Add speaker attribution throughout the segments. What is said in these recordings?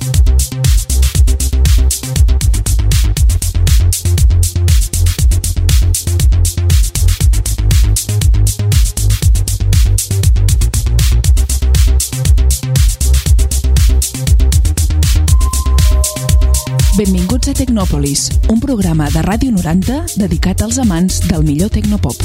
Speaker 1: Benvinguts a Tecnòpolis, un programa de Ràdio 90 dedicat als amants del millor tecnopop.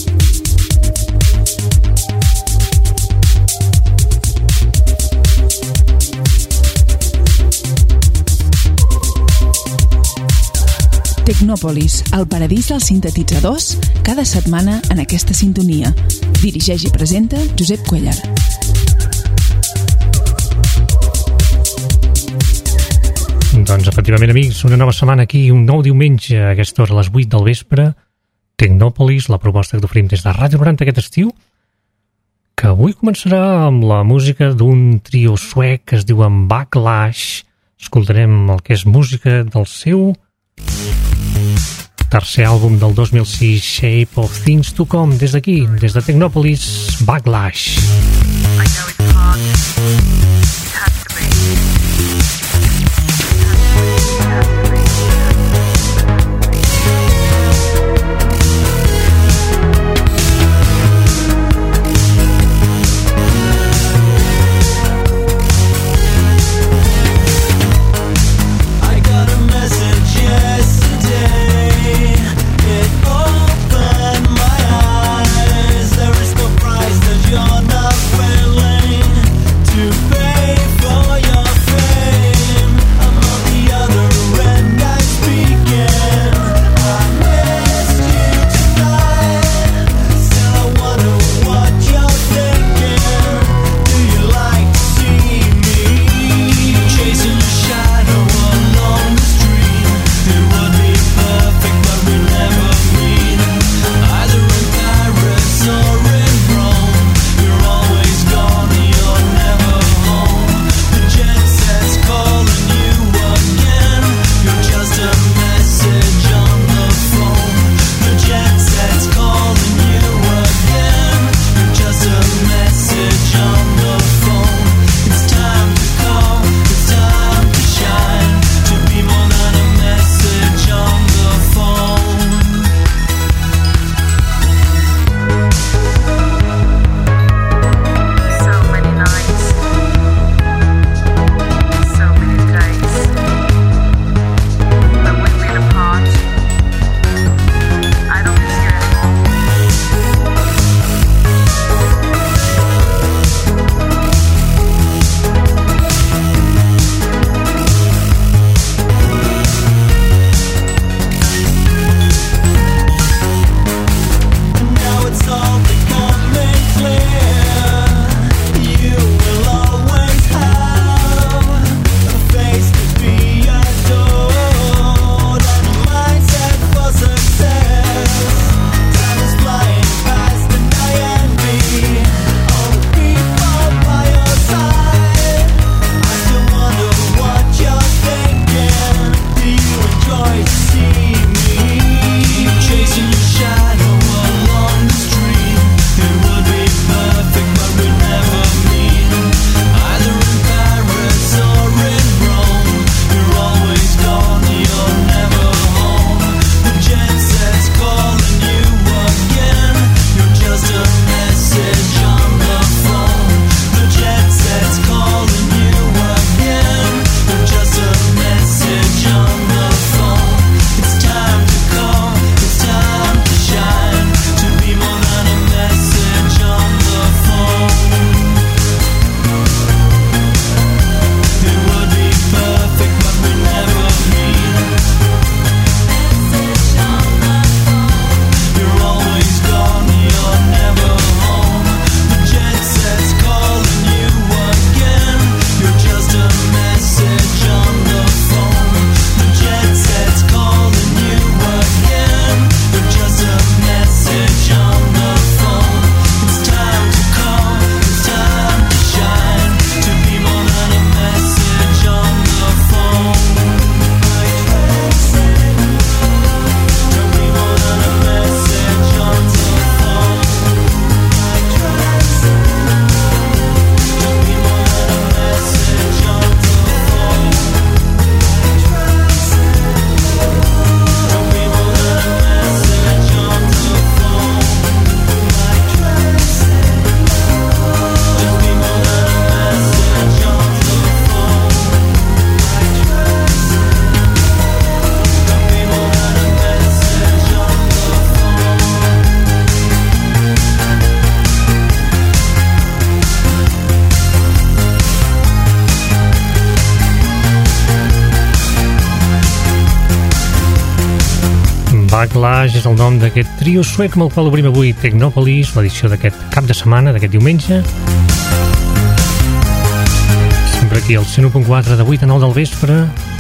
Speaker 1: Tecnòpolis, el paradís dels sintetitzadors, cada setmana en aquesta sintonia. Dirigeix i presenta Josep Cuellar.
Speaker 2: Doncs efectivament, amics, una nova setmana aquí, un nou diumenge a aquesta hora, a les 8 del vespre, Tecnòpolis, la proposta que t'oferim des de Ràdio 90 aquest estiu, que avui començarà amb la música d'un trio suec que es diu Backlash. Escoltarem el que és música del seu tercer àlbum del 2006, Shape of Things to Come, des d'aquí, des de Tecnòpolis, Backlash.
Speaker 3: I know it's hard. It has to be.
Speaker 4: You're not willing to
Speaker 2: Backlash és el nom d'aquest trio suec amb el qual obrim avui Tecnòpolis, l'edició d'aquest cap de setmana, d'aquest diumenge. Sempre aquí al 101.4 de 8 a 9 del vespre.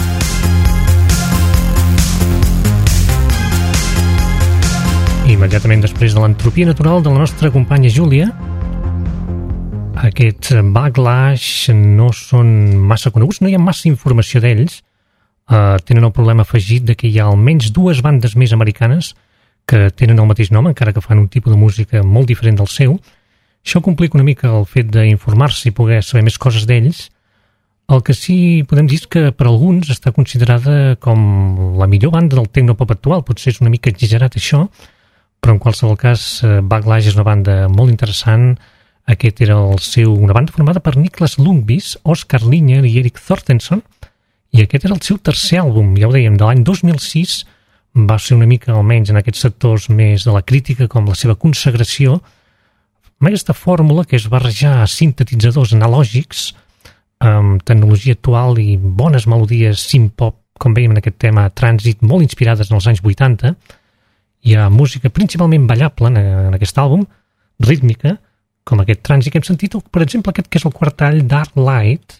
Speaker 2: Immediatament després de l'entropia natural de la nostra companya Júlia. Aquests Backlash no són massa coneguts, no hi ha massa informació d'ells. Tenen el problema afegit de que hi ha almenys dues bandes més americanes que tenen el mateix nom, encara que fan un tipus de música molt diferent del seu. Això complica una mica el fet d'informar-se i poder saber més coses d'ells. El que sí podem dir és que per alguns està considerada com la millor banda del tecnopop actual. Potser és una mica exagerat això, però en qualsevol cas Backlash és una banda molt interessant. Aquest era una banda formada per Niklas Lundqvist, Oskar Linger i Erik Thorstenson, i aquest era el seu tercer àlbum, ja ho dèiem, de l'any 2006. Va ser una mica, almenys en aquests sectors més de la crítica, com la seva consagració, amb aquesta fórmula que és barrejar sintetitzadors analògics amb tecnologia actual i bones melodies synth-pop, com veiem en aquest tema Trànsit, molt inspirades en els anys 80. Hi ha música principalment ballable en aquest àlbum, rítmica, com aquest Trànsit que hem sentit, o per exemple aquest que és el quart tall, Dark Light.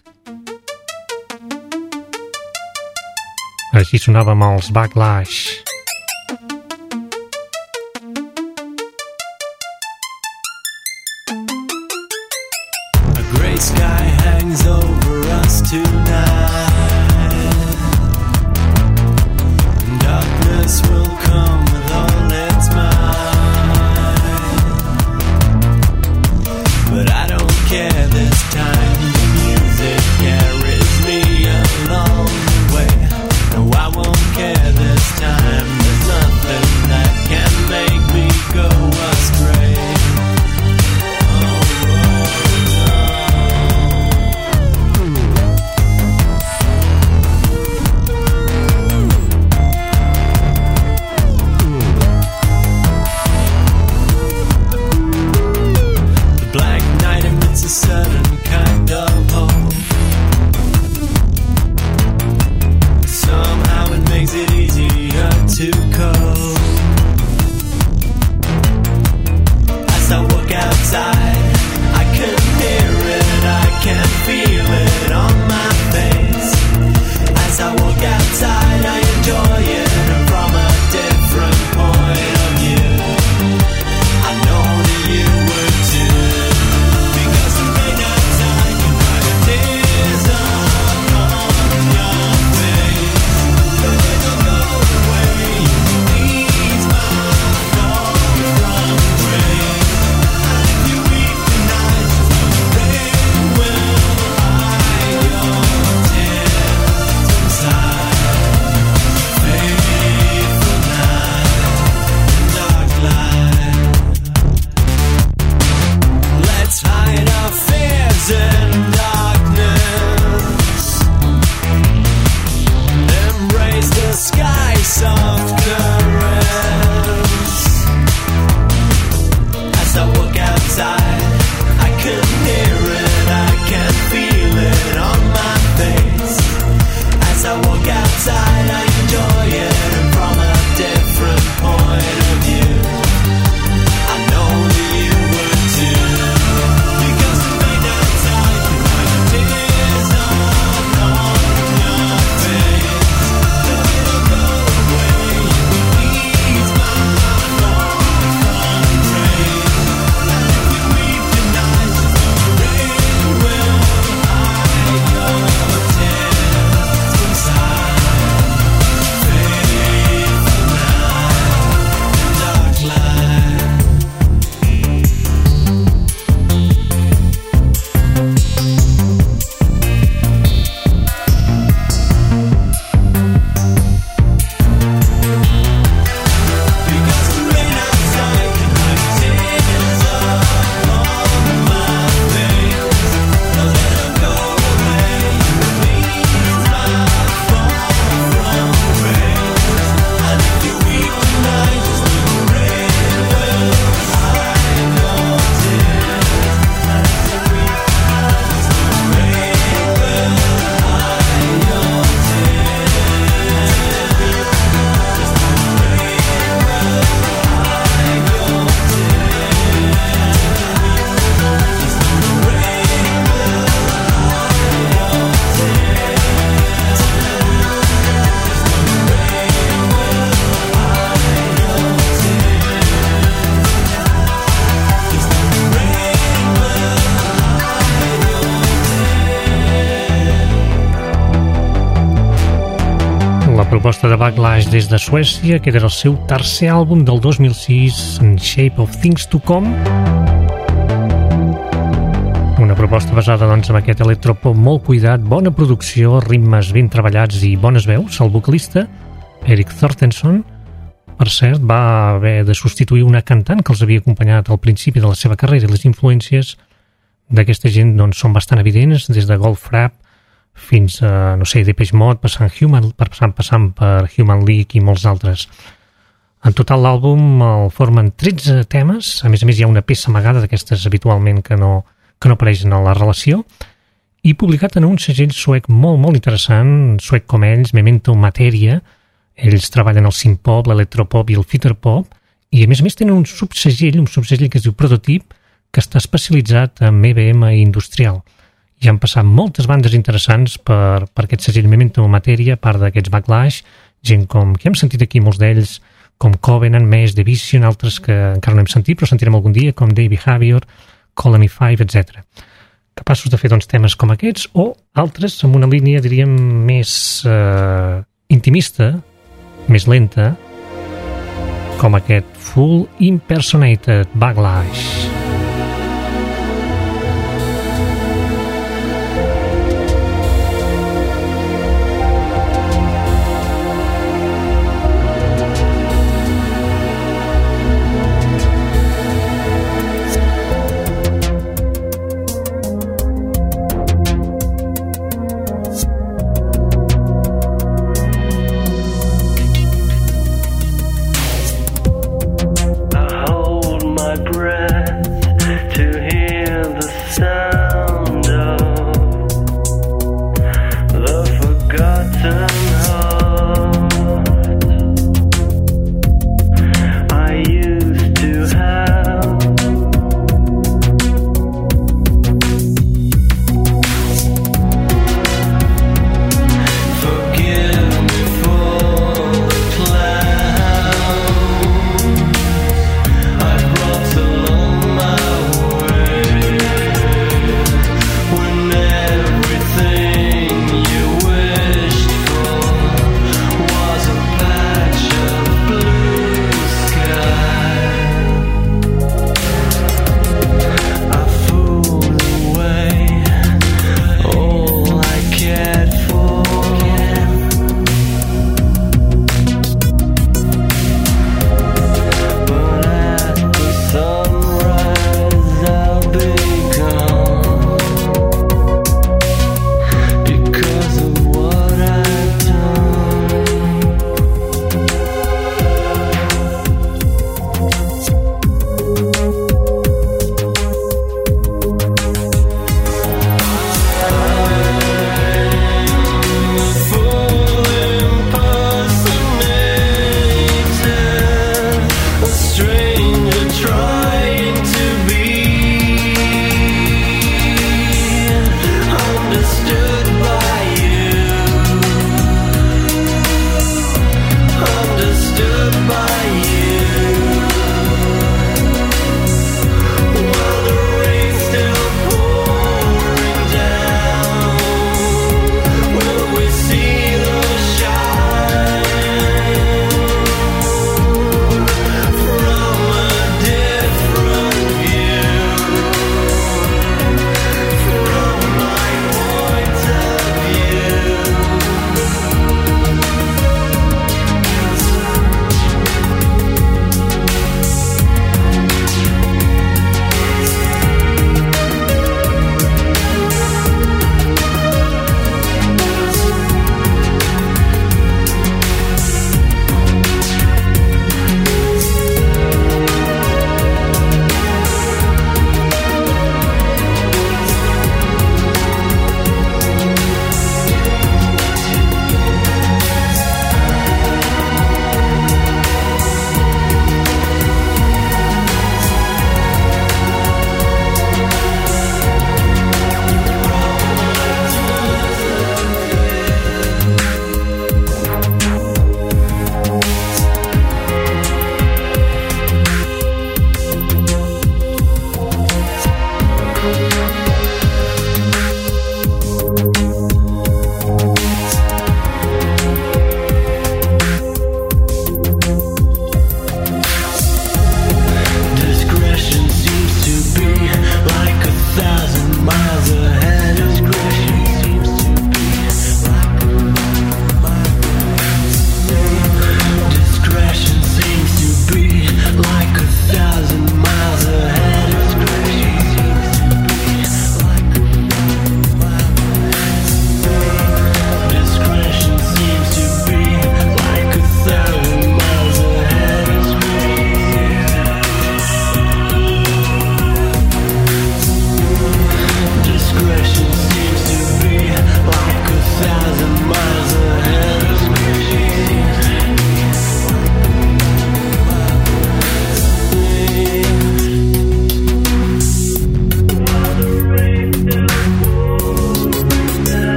Speaker 2: Així sonava amb els Backlash.
Speaker 4: A grey sky hangs over us tonight. Darkness will come with all its might. But I don't care this time. The music carries me along the way. No, I won't care this time.
Speaker 2: proposta de Backlash des de Suècia, que era el seu tercer àlbum del 2006, In Shape of Things to Come. Una proposta basada doncs, en aquest electropop molt cuidat, bona producció, ritmes ben treballats i bones veus. El vocalista, Erik Thorstenson, per cert, va haver de substituir una cantant que els havia acompanyat al principi de la seva carrera, i les influències d'aquesta gent doncs, són bastant evidents, des de Goldfrapp fins a, no sé, Depeche Mode, passant per Human League i molts altres. En total l'àlbum el formen 13 temes, a més hi ha una peça amagada d'aquestes habitualment que no apareixen a la relació, i publicat en un segell suec molt interessant, suec com ells, Memento Materia. Ells treballen el synth-pop, l'electropop i el future-pop, i a més tenen un subsegell que es diu Prototip, que està especialitzat en EBM industrial. Hi han passat moltes bandes interessants per aquest segell Memento Materia, a part d'aquests Backlash, gent com, que hem sentit aquí molts d'ells, com Covenant, Mesh, Division, altres que encara no hem sentit, però sentirem algun dia, com Davey Haviour, Colony 5, etc. Capaços de fer doncs, temes com aquests, o altres amb una línia, diríem, més intimista, més lenta, com aquest Full Impersonated Backlash.
Speaker 4: I hold my breath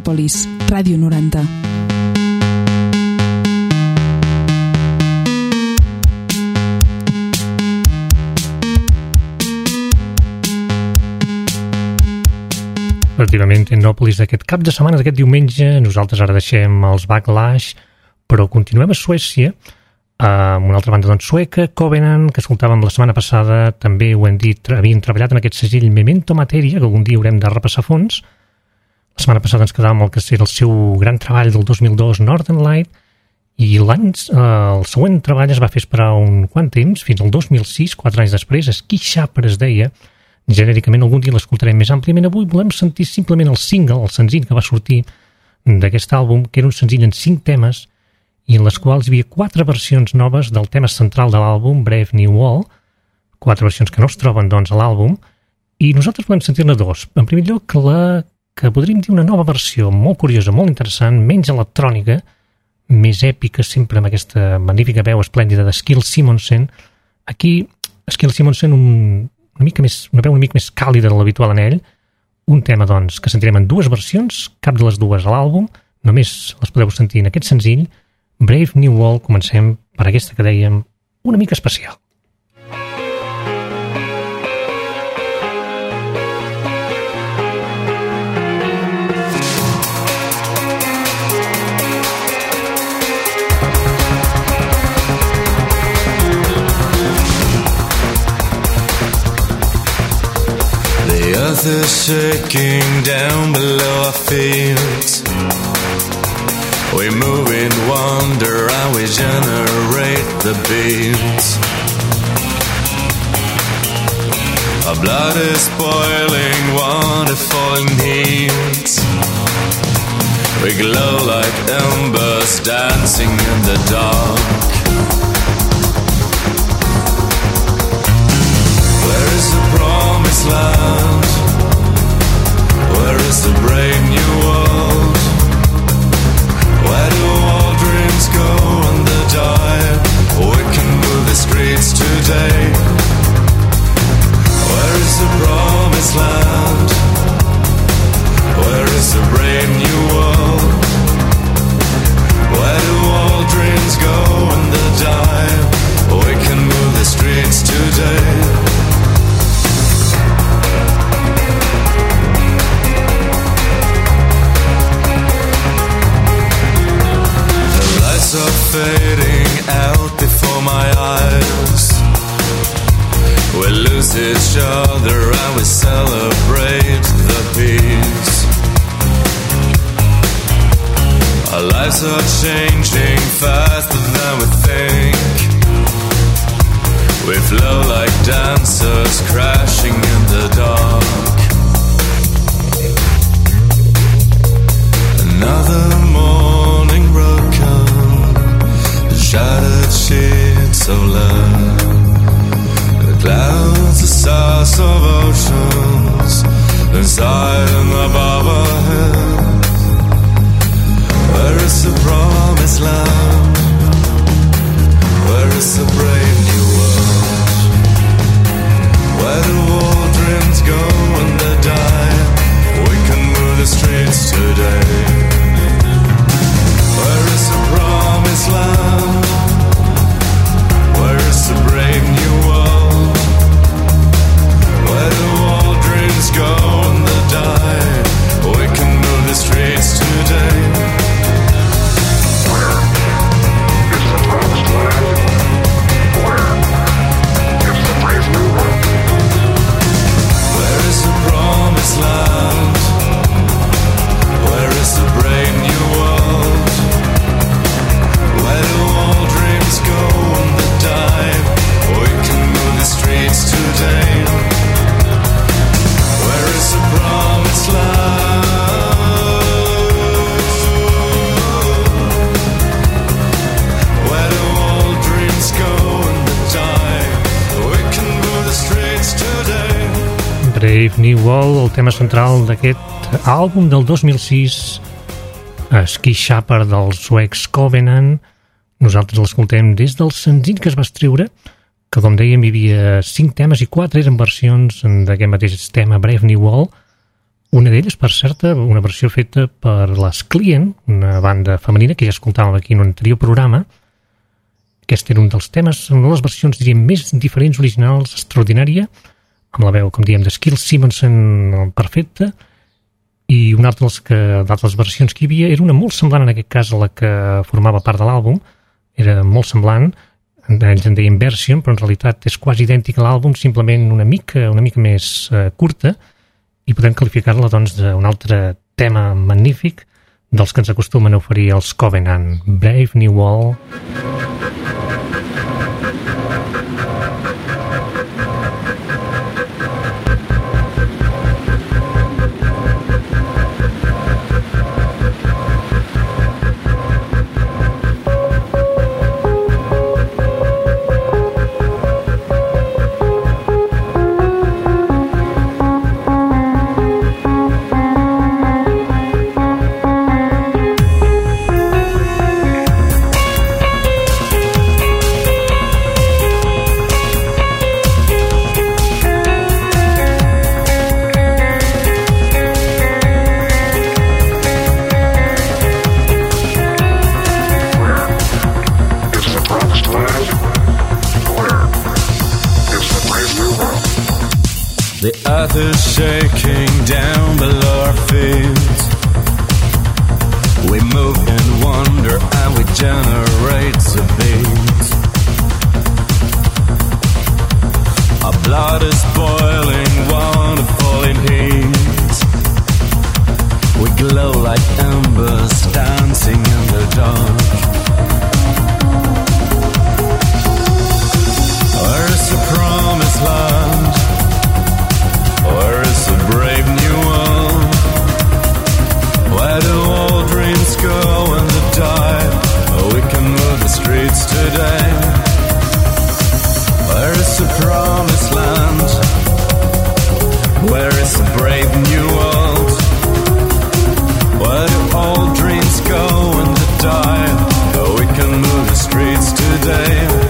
Speaker 1: Tecnòpolis, Ràdio 90.
Speaker 2: Efectivament, Tecnòpolis d'aquest cap de setmana, d'aquest diumenge. Nosaltres ara deixem els Backlash, però continuem a Suècia, amb una altra banda sueca, Covenant, que escoltàvem la setmana passada. També ho hem dit, havien treballat en aquest segell Memento Materia, que algun dia haurem de repassar a fons. La setmana passada ens quedàvem el que era el seu gran treball del 2002, Northern Light, i el següent treball es va fer esperar un quant temps, fins al 2006, 4 anys després. Ski Shaper es deia. Genèricament algun dia l'escoltarem més àmpliament. Avui volem sentir simplement el single, el senzill que va sortir d'aquest àlbum, que era un senzill en 5 temes i en les quals hi havia 4 versions noves del tema central de l'àlbum, Brave New World, 4 versions que no es troben doncs a l'àlbum, i nosaltres volem sentir-ne 2. En primer lloc, que podríem dir una nova versió molt curiosa, molt interessant, menys electrònica, més èpica, sempre amb aquesta magnífica veu esplèndida d'Skill Simonsen. Aquí, Skill Simonsen, una veu una mica més càlida de l'habitual en ell. Un tema, doncs, que sentirem en 2 versions, cap de les 2 a l'àlbum, només les podeu sentir en aquest senzill, Brave New World. Comencem per aquesta que dèiem una mica especial.
Speaker 4: The earth is shaking down below our feet. We move in wonder and we generate the beats. Our blood is boiling, wonderful in heat. We glow like embers dancing in the dark. Where is the promised land? Where is the brave new world? Where do all dreams go when they die? We can move the streets today. Where is the promised land? Where is the brave new world? Where do all dreams go when they die? We can move the streets today. Are fading out before my eyes. We lose each other and we celebrate the peace. Our lives are changing faster than we think. We flow like dancers crashing in the dark. Another morning broken, shattered sheets of lead. The clouds, the stars of oceans, inside and above our heads. Where is the promised land? Where is the brave new world? Where do all dreams go when they die? We can move the streets today. Where is the promised land? Where is the brave new world? Where do all dreams go when they die? We can move the streets today.
Speaker 3: Where is the promised land? Where is the brave new world?
Speaker 4: Where is the promised land? Where is the brave new world? Where do all dreams go when they die? We can move the streets today. Where is the promised land? Where do all dreams go when they die? We can move the streets today.
Speaker 2: Brave New World, el tema central d'aquest àlbum del 2006, Ski Shaper dels suecs Covenant. Nosaltres l'escoltem des del senzill que es va estreure, que com dèiem hi havia 5 temes i 4 eren versions d'aquest mateix tema, Brave New World. Una d'elles, per cert, una versió feta per les Client, una banda femenina que ja escoltàvem aquí en un anterior programa. Aquest era un dels temes, una de les versions, diríem, més diferents, originals, extraordinària, amb la veu, com diem, de Skill Simonson perfecta, i una altra d'altres versions que hi havia era una molt semblant, en aquest cas, a la que formava part de l'àlbum. Era molt semblant, ells en deien version, però en realitat és quasi idèntic a l'àlbum, simplement una mica més curta, i podem qualificar-la doncs d'un altre tema magnífic dels que ens acostumen a oferir els Covenant, Brave New World.
Speaker 4: The earth is shaking down below our feet. We move in wonder and we generate a beat. Our blood is boiling, wonderful in heat. We glow like embers dancing in the dark. Where is the promised land? Where is the brave new world? Where do all dreams go when they die? Oh, we can move the streets today. Where is the promised land? Where is the brave new world? Where do all dreams go when they die? Oh, we can move the streets today.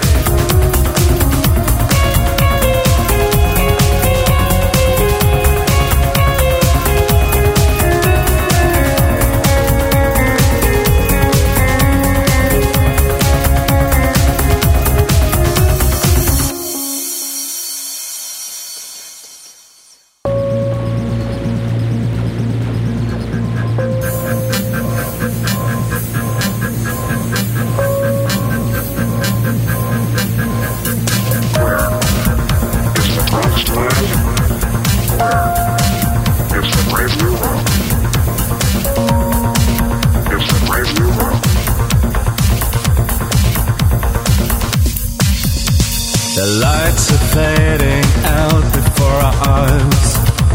Speaker 4: The lights are fading out before our eyes.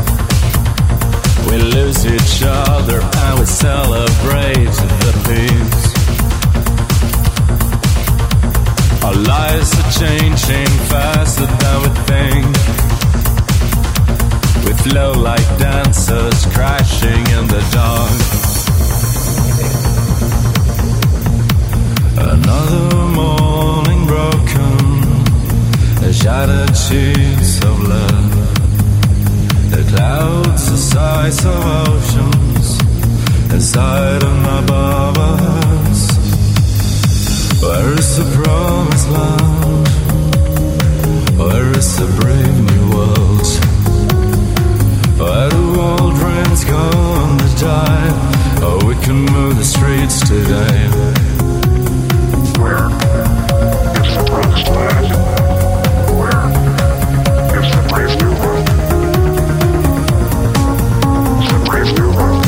Speaker 4: We lose each other and we celebrate the peace. Our lives are changing faster than we think. We flow like dancers crashing in the dark. Another morning broken, the shattered sheets of love. The clouds the size of oceans inside and above us. Where is the promised land? Where is the brave new world? Where do all dreams go on the die? Oh, we can move the streets today.
Speaker 3: Where is the promised land? Where is the brave new world? The brave new world.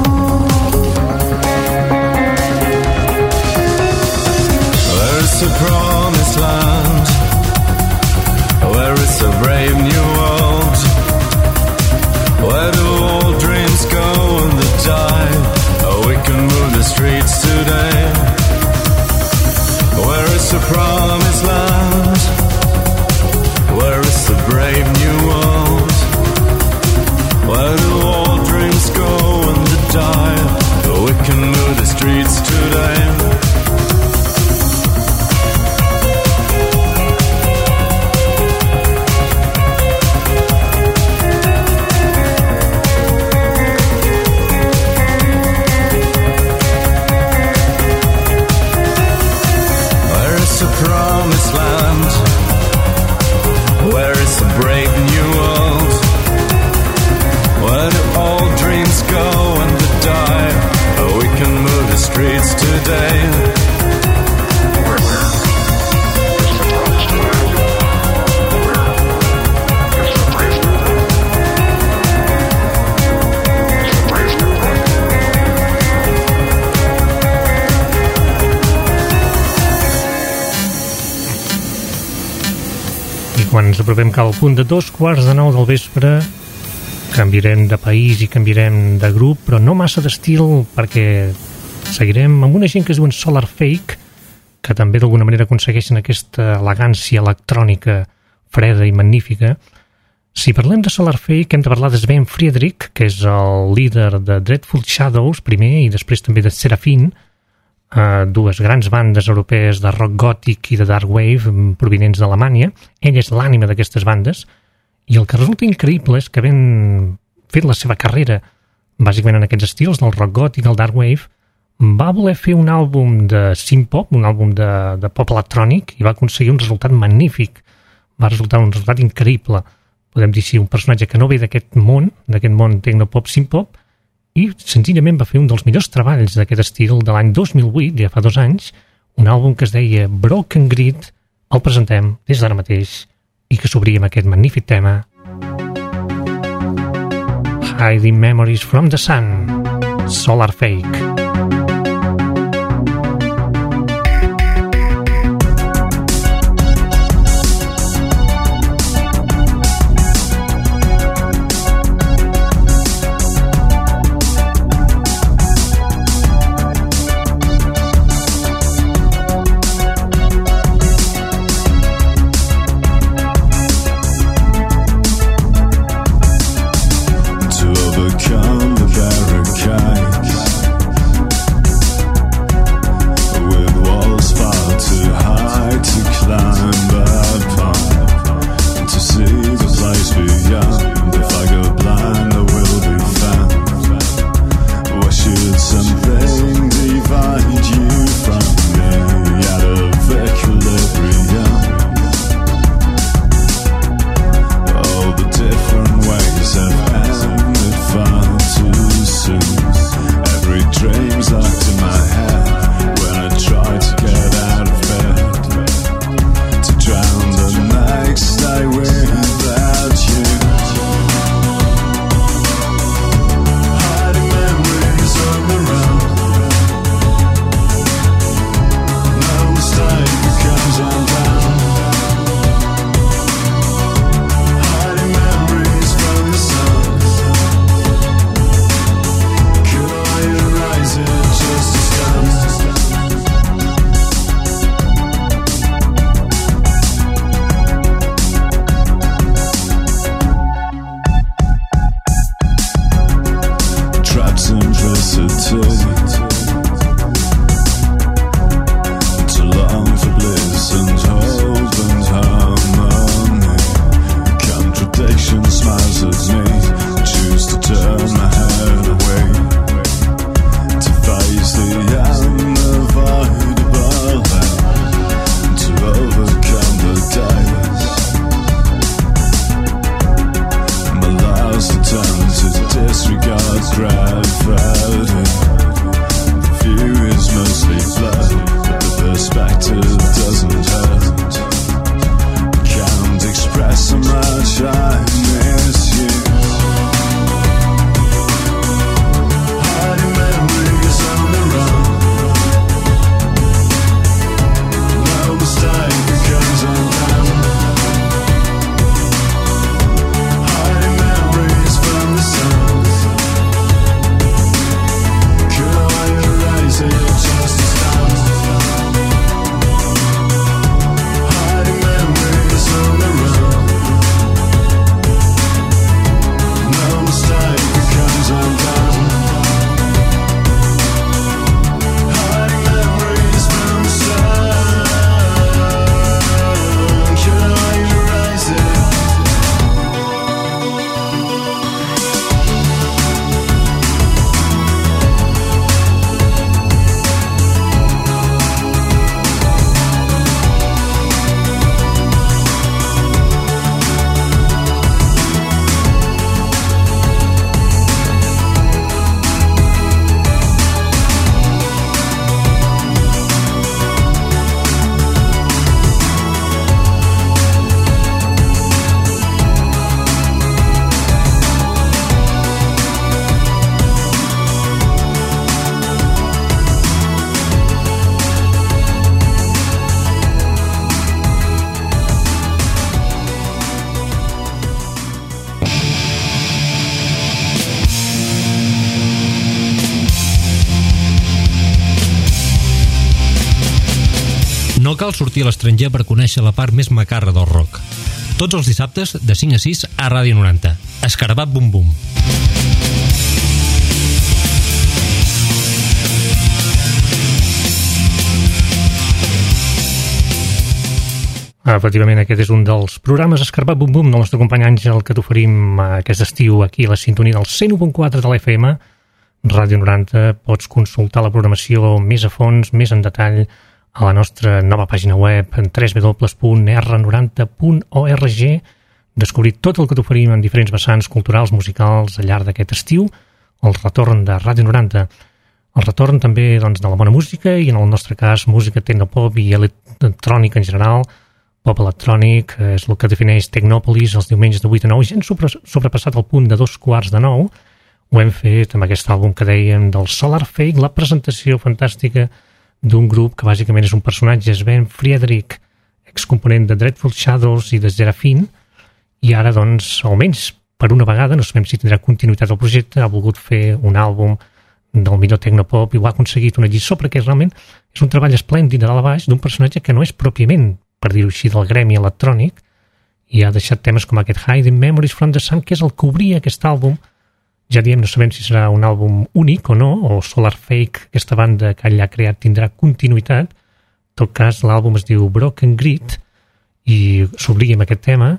Speaker 4: Where is the promised land? Where is the brave new world? Where do all dreams go when they die? Oh, we can move the streets today. Where is the promised land? Where is the brave new world? Where do all dreams go when they die? Oh, we can move the streets today.
Speaker 2: ens apropem cap al punt de 2:15 del vespre. Canviarem de país i canviarem de grup, però no massa d'estil, perquè seguirem amb una gent que es diuen Solar Fake, que també d'alguna manera aconsegueixen aquesta elegància electrònica freda i magnífica. Si parlem de Solar Fake, hem de parlar de Sven Friedrich, que és el líder de Dreadful Shadows, primer, i després també de Seraphine, dues grans bandes europees de rock gòtic i de dark wave provinents d'Alemanya. Ell és l'ànima d'aquestes bandes, i el que resulta increïble és que havent fet la seva carrera bàsicament en aquests estils, del rock gòtic, el dark wave, va voler fer un àlbum de synth-pop, un àlbum de pop electrònic, i va aconseguir un resultat magnífic. Va resultar un resultat increïble. Podem dir així, un personatge que no ve d'aquest món tecnopop, synth-pop, i senzillament va fer un dels millors treballs d'aquest estil de l'any 2008, ja fa 2 anys, un àlbum que es deia Broken Grid. El presentem des d'ara mateix i que s'obria amb aquest magnífic tema Hiding Memories from the Sun, Solar Fake.
Speaker 4: Overcome the barricades
Speaker 5: cal sortir a l'estranger per conèixer la part més macarra del rock. Tots els dissabtes, de 5 a 6, a Ràdio 90. Escarabat Bum Bum.
Speaker 2: Efectivament, aquest és un dels programes Escarabat Bum Bum del nostre company Àngel, que t'oferim aquest estiu aquí a la sintonia del 101.4 de l'FM, Ràdio 90. Pots consultar la programació més a fons, més en detall, a la nostra nova pàgina web en www.r90.org, descobrir tot el que t'oferim en diferents vessants culturals, musicals al llarg d'aquest estiu, el retorn de Ràdio 90, el retorn també doncs, de la bona música i en el nostre cas música tecnopop i electrònica en general, pop electrònic, és el que defineix Tecnòpolis els diumenges de 8 a 9, ja hem sobrepassat el punt de 2:15. Ho hem fet amb aquest àlbum que dèiem del Solar Fake, la presentació fantàstica d'un grup que bàsicament és un personatge, Sven Friedrich, excomponent de Dreadful Shadows i de Serafin, i ara, doncs, almenys per una vegada, no sabem si tindrà continuïtat el projecte, ha volgut fer un àlbum del millor tecnopop i ho ha aconseguit, una lliçó, perquè realment és un treball esplèndid de dalt a baix d'un personatge que no és pròpiament, per dir-ho així, del gremi electrònic, i ha deixat temes com aquest Hiding Memories from the Sun, que és el que obria aquest àlbum. Ja diem, no sabem si serà un àlbum únic o no, o Solar Fake, aquesta banda que ell ha creat, tindrà continuïtat. En tot cas, l'àlbum es diu Broken Grid i s'obria amb aquest tema.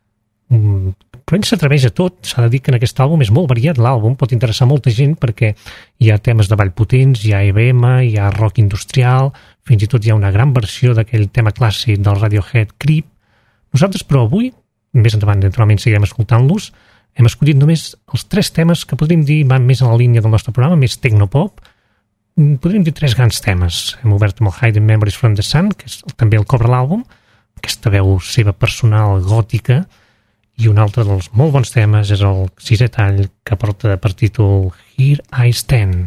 Speaker 2: Però ell s'atreveix a tot. S'ha de dir que en aquest àlbum és molt variat l'àlbum, pot interessar molta gent perquè hi ha temes de ball potents, hi ha EBM, hi ha rock industrial, fins i tot hi ha una gran versió d'aquell tema clàssic del Radiohead, Creep. Nosaltres, però, avui, més endavant, naturalment, seguirem escoltant-los. Hem escollit només els 3 temes que podríem dir van més en la línia del nostre programa, més tecnopop. Podríem dir 3 grans temes. Hem obert amb el Hiding Memories from the Sun, que és també el cobre l'àlbum, aquesta veu seva personal gòtica, i un altre dels molt bons temes és el 6è tall que porta per títol Here I Stand.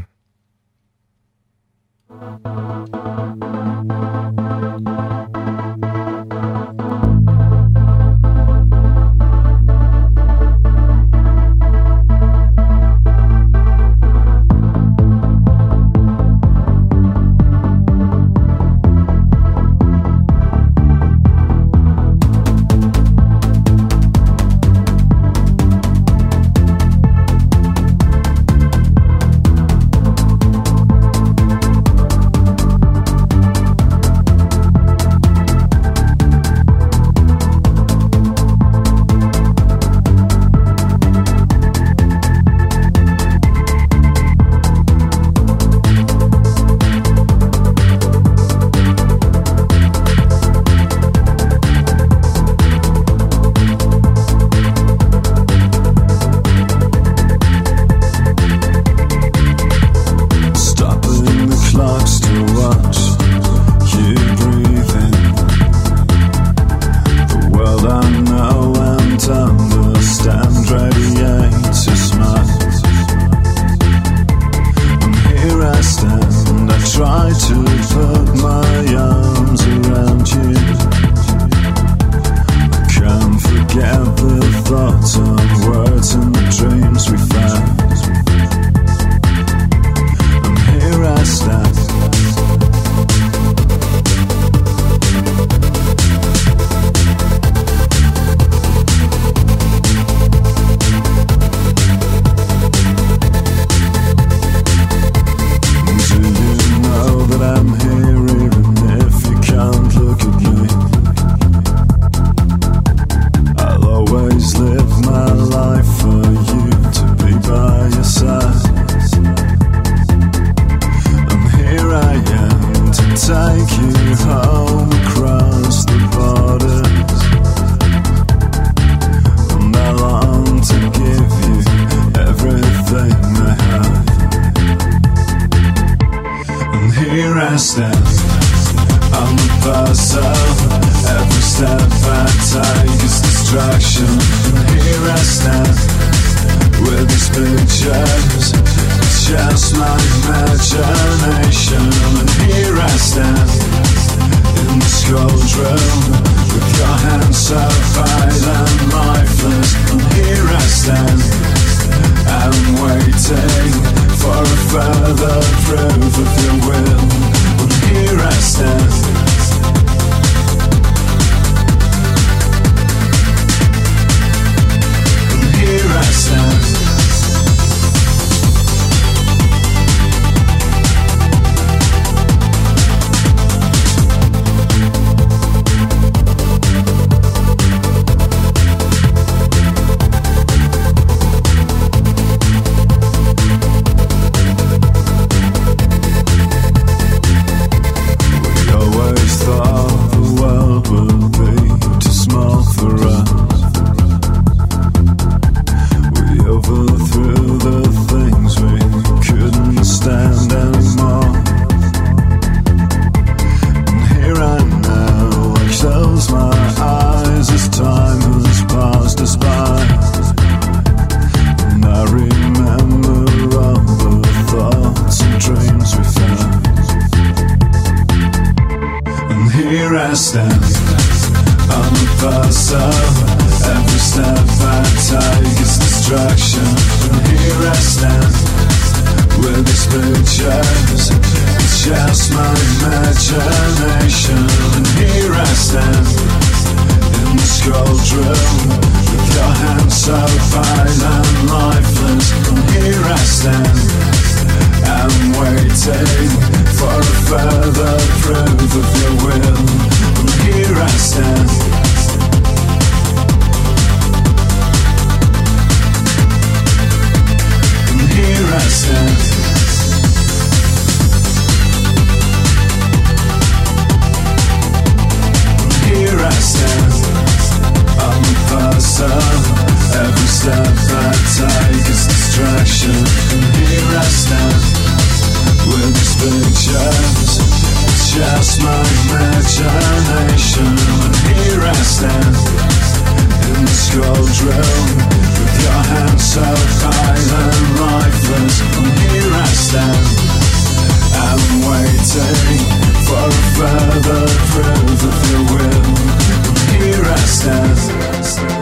Speaker 4: Further proof of your will. And here I stand. stand on the bus of every step I take is distraction. And here I stand with these pictures, it's just my imagination. And here I stand in this cold room with your hands so violent, lifeless. And here I stand, I'm waiting for a further proof of your will. And here I stand. And here I stand. And here I stand. On the bus of every step I take is distraction. And here I stand with these pictures, it's just my imagination. And here I stand in this cold room with your hands so violent, lifeless. And here I stand, I'm waiting for a further proof of your will. And here I stand.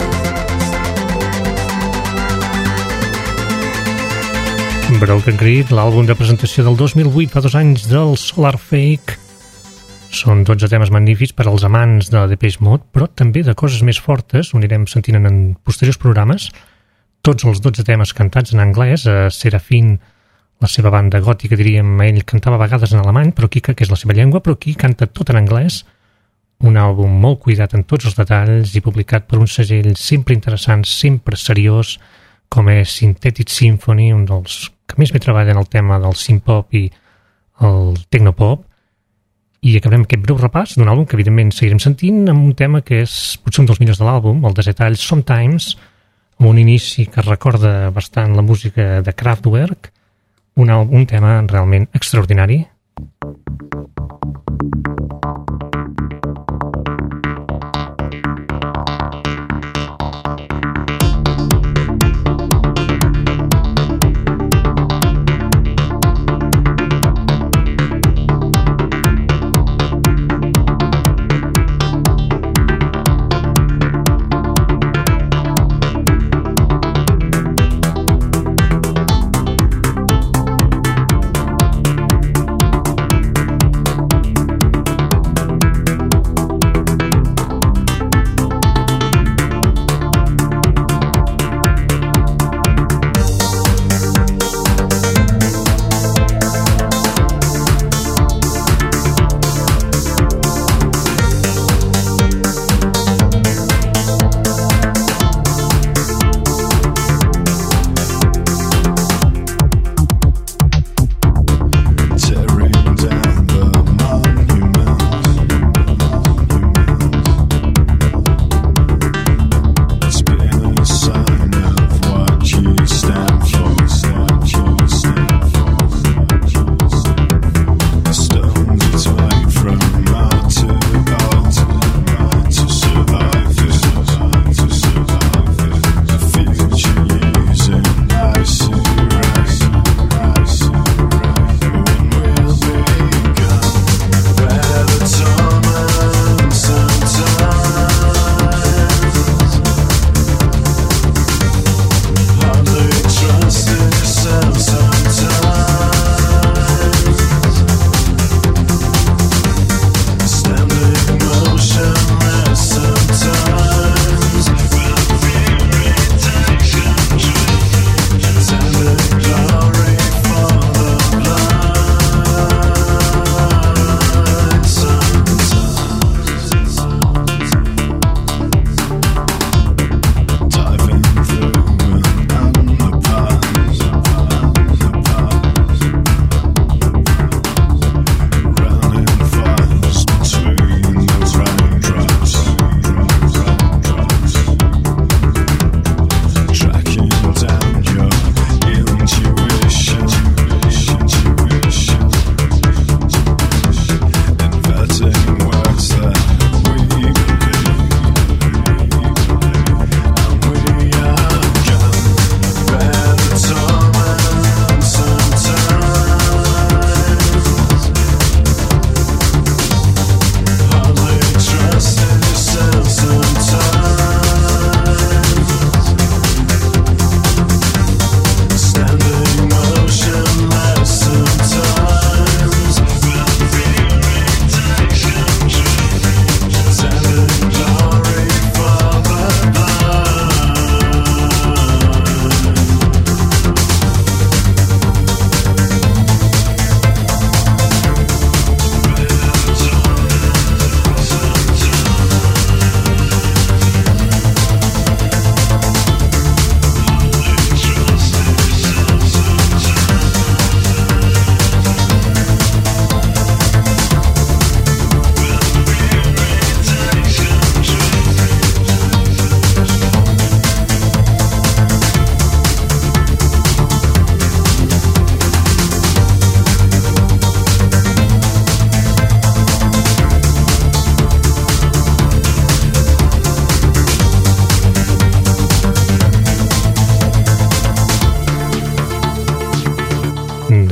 Speaker 2: Broken Grid, l'àlbum de presentació del 2008, fa 2 anys, del Solar Fake. Són 12 temes magnífics per als amants de Depeche Mode, però també de coses més fortes, ho anirem sentint en posteriors programes. Tots els 12 temes cantats en anglès. Serafín, la seva banda gòtica, diríem, ell cantava a vegades en alemany, però aquí, que és la seva llengua, però aquí canta tot en anglès. Un àlbum molt cuidat en tots els detalls i publicat per un segell sempre interessant, sempre seriós, com és Synthetic Symphony, un dels que més bé treballen el tema del synth-pop i el techno-pop. I acabarem aquest breu repàs d'un àlbum que evidentment seguirem sentint amb un tema que és potser un dels millors de l'àlbum, el Desert Isles Sometimes, amb un inici que recorda bastant la música de Kraftwerk, un tema realment extraordinari.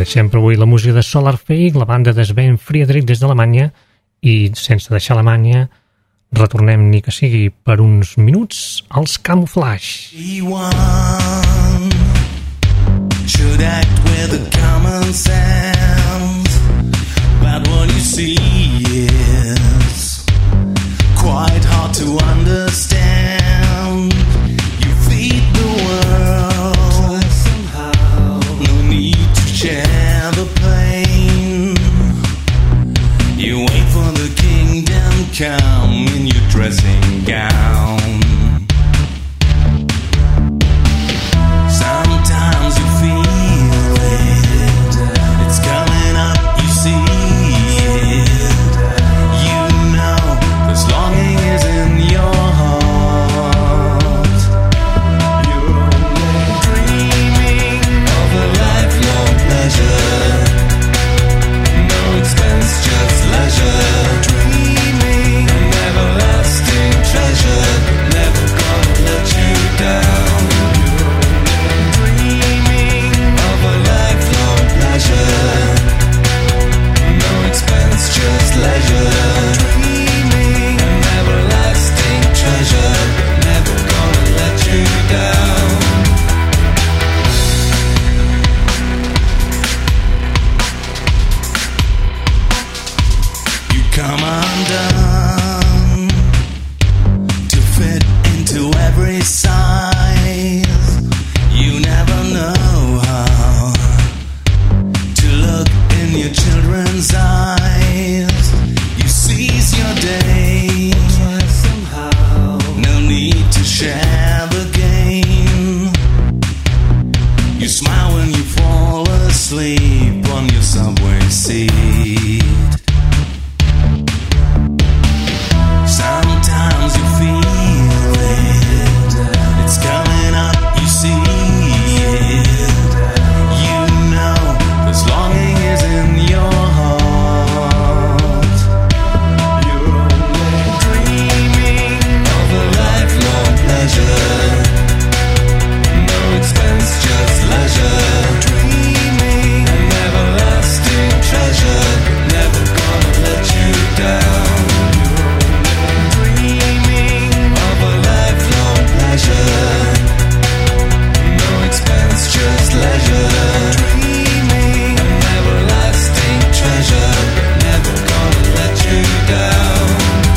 Speaker 2: deixem per avui la música de Solar Fake, la banda de Sven Friedrich des d'Alemanya, i sense deixar Alemanya retornem ni que sigui per uns minuts als Camouflage.
Speaker 4: One should act with a common sense, but what you see is quite hard to understand. You feed the world somehow, no need to share the pain. You wait for the kingdom come in your dressing gown. Sometimes you feel it, it's coming up, you see it. You know this longing is in your heart. You're only dreaming of a lifelong pleasure. No expense, just leisure. Dreaming an everlasting treasure, never gonna let you down. No expense, just leisure. Dreaming an everlasting treasure, never gonna let you down. You come undone to fit into every size. You never know how to look in your children's eyes. You seize your day somehow, no need to share the gain. You smile when you fall asleep on your subway seat. Sometimes you feel it, it's coming up, you see it. You know this longing is in your heart. You're only dreaming of a lifelong pleasure. No expense, just leisure. Dreaming an everlasting treasure, never gonna let you down. You're only dreaming of a lifelong pleasure. No expense, just leisure. Dreaming an everlasting treasure, never gonna let you down.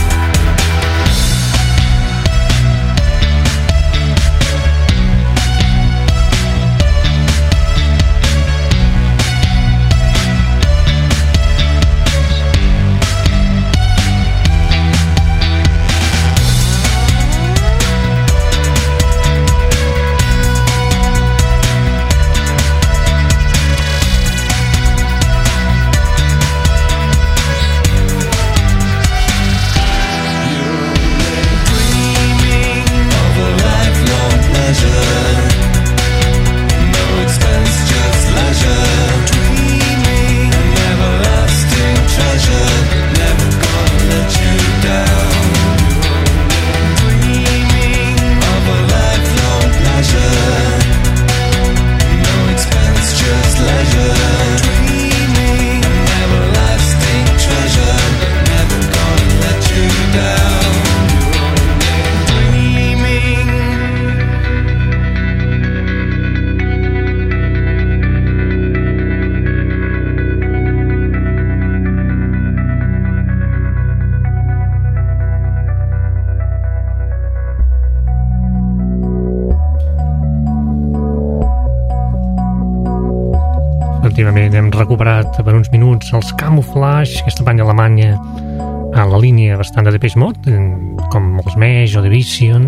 Speaker 2: Efectivament, hem recuperat per uns minuts els Camouflage, aquesta banda alemanya a la línia bastant de Depeche Mode, com els Mesh o Division.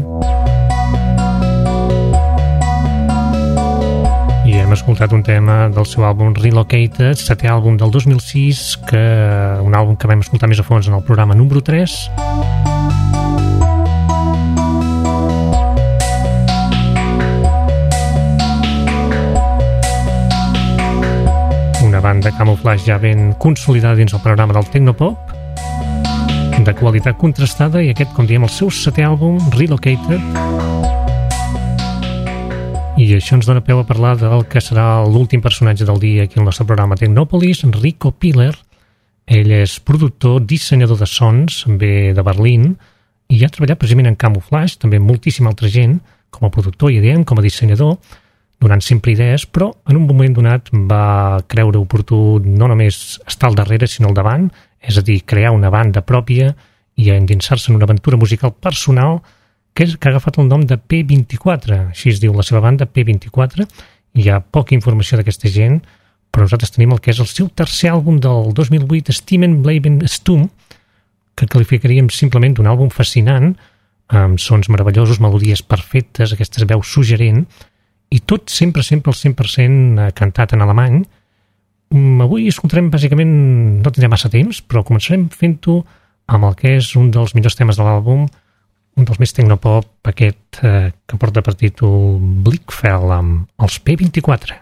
Speaker 2: I hem escoltat un tema del seu àlbum Relocated, setè àlbum del 2006, un àlbum que vam escoltar més a fons en el programa número 3. Una banda Camouflage ja ben consolidada dins el panorama del Tecnopop, de qualitat contrastada, i aquest, com diem, el seu setè àlbum, Relocated. I això ens dona peu a parlar del que serà l'últim personatge del dia aquí al nostre programa Tecnòpolis, Rico Piller. Ell és productor, dissenyador de sons, ve de Berlín, i ha treballat precisament en Camouflage, també moltíssima altra gent, com a productor i diem, com a dissenyador, donant sempre idees, però en un moment donat va creure oportú no només estar al darrere, sinó al davant, és a dir, crear una banda pròpia i endinsar-se en una aventura musical personal que ha agafat el nom de P24, així es diu la seva banda, P24. Hi ha poca informació d'aquesta gent, però nosaltres tenim el que és el seu tercer àlbum del 2008, Stimmen bleiben stumm, que qualificaríem simplement d'un àlbum fascinant, amb sons meravellosos, melodies perfectes, aquestes veus suggerent, i tot sempre al 100% cantat en alemany. Avui escoltarem, bàsicament, no tindrem massa temps, però començarem fent-ho amb el que és un dels millors temes de l'àlbum, un dels més tecnopop, aquest que porta per títol Blickfell amb els P24.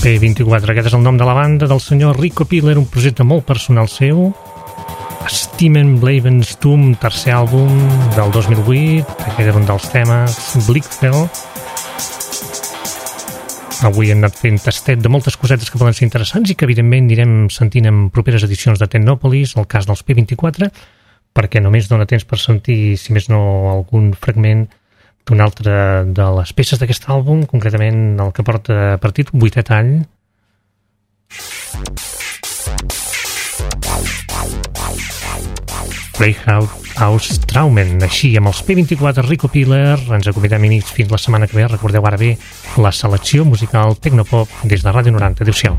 Speaker 2: P24, aquest és el nom de la banda del senyor Rico Piller, un projecte molt personal seu. Stimmen Bleibensstum, tercer àlbum del 2008, aquest era un dels temes, Blickfeld. Avui hem anat fent tastet de moltes cosetes que poden ser interessants i que evidentment anirem sentint en properes edicions de Technopolis, el cas dels P24, perquè només dona temps per sentir, si més no, algun fragment d'una altra de les peces d'aquest àlbum, concretament el que porta per títol 8è tall. Playhouse Traumen. Així, amb els P24 Rico Piller, ens acomiadem amics fins la setmana que ve. Recordeu ara bé la selecció musical Tecnopop des de Ràdio 90. Adéu-siau.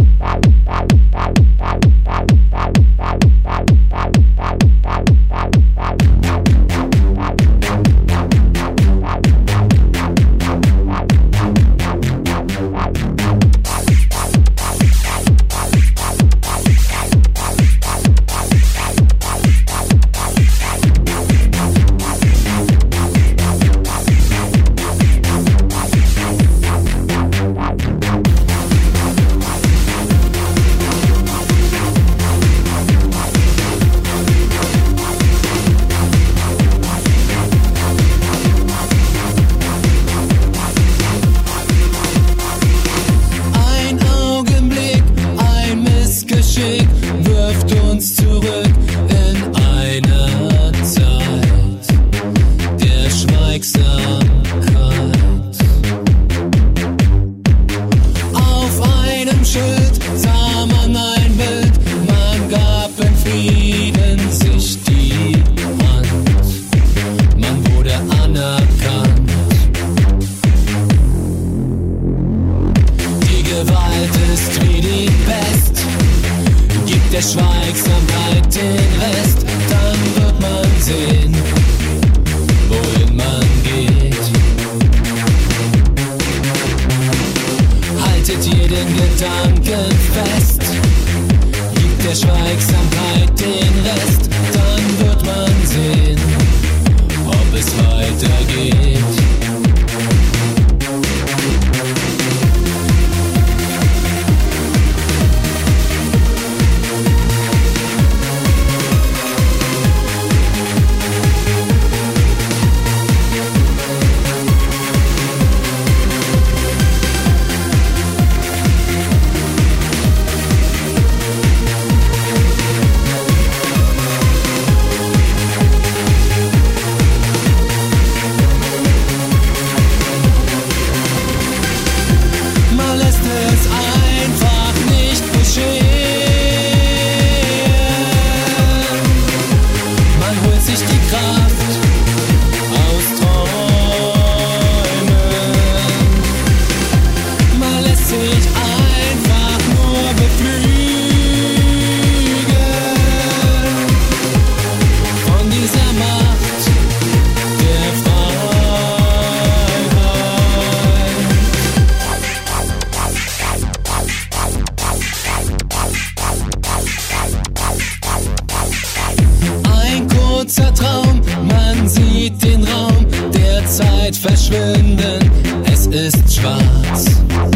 Speaker 4: Verschwinden, es ist schwarz,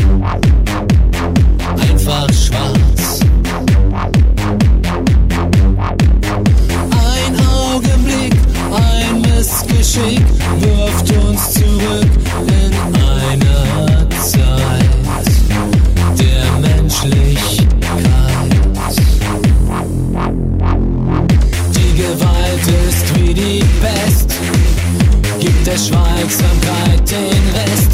Speaker 4: einfach schwarz. Ein Augenblick, ein Missgeschick wirft uns zurück in eine Zeit der Menschlichkeit. Die Gewalt ist wie die Pest, gibt der Schweigsamkeit den Rest.